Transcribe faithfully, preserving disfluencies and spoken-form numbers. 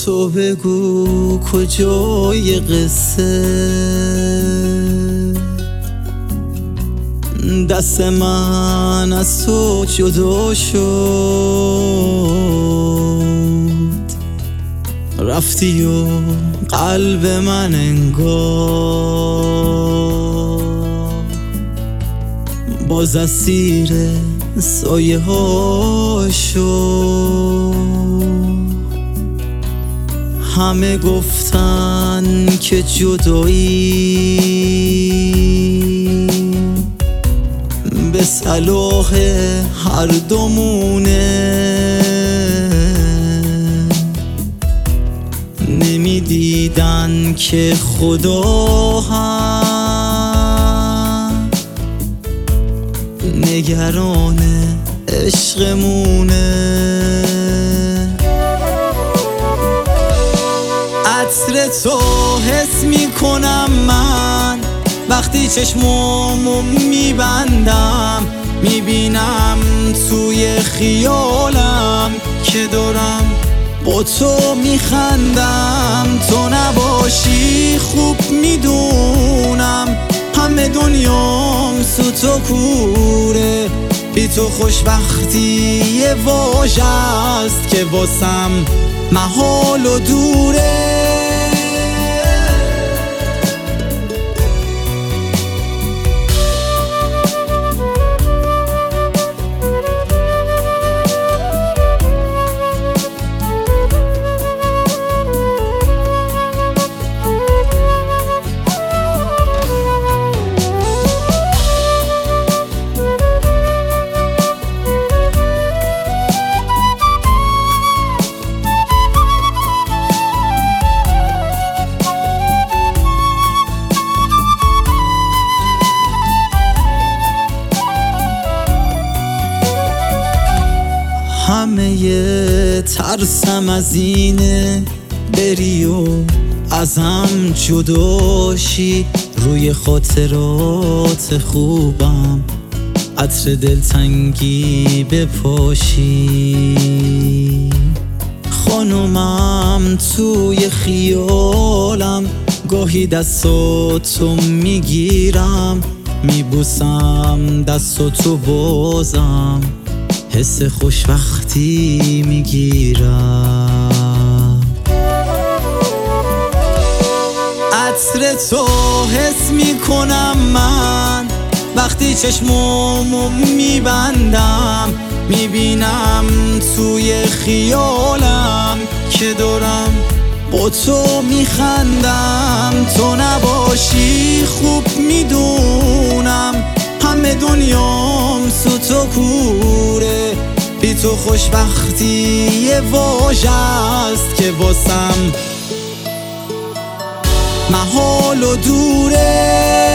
تو بگو کجای قصه، دست من از تو جدا شد، رفتی و قلب من انگار باز اسیر سایه ها شد. همه گفتن که جدایی به صلاح هر دومونه، نمیدیدن که خدا هم نگران عشقمونه. عطر تو حس میکنم من وقتی چشمامو میبندم، میبینم توی خیالم که دارم با تو میخندم. تو نباشی خوب میدونم همه دنیام سوت و کوره، بی تو خوشبختی یه واژه است که واسم محال و دوره. همه ترسم از اینه بری و ازم جداشی، روی خاطرات خوبم عطر دلتنگی بپاشی. خانومم توی خیالم گاهی دستاتو میگیرم، میبوسم دستاتو بازم حس خوشبختی میگیرم. عطر تو حس میکنم من وقتی چشمامو میبندم، میبینم توی خیالم که دارم با تو میخندم. تو نباشی خوب میدونم همه دنیام سوت و کوره، بی تو خوشبختی یه واژه است که واسم محال و دوره.